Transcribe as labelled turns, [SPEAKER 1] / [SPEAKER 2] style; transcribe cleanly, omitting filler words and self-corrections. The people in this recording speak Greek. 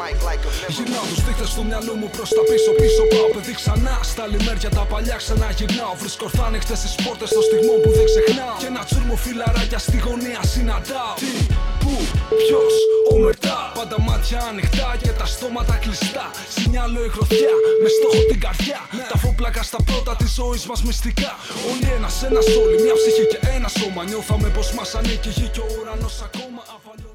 [SPEAKER 1] Γυρνάω τους δείχτες στο μυαλό μου προς τα πίσω. Πίσω πάω παιδί ξανά. Στα λιμέρια τα παλιά ξαναγυρνάω. Βρίσκω ορθάνυχτες στις πόρτες των στιγμών που δεν ξεχνάω. Και ένα τσούρμο φιλαράκια στη γωνία συναντάω. Τι, πού, ποιος, ο μετά. Πάντα μάτια ανοιχτά και τα στόματα κλειστά. Σινιάλο η γροθιά, με στόχο την καρδιά. Τα φόπλακα στα πρώτα της ζωής μας μυστικά. Όλοι ένας όλοι, μια ψυχή και ένα σώμα. Νιώθαμε πως μας ανήκει η γη και ο ουρανός ακόμα αβαλό.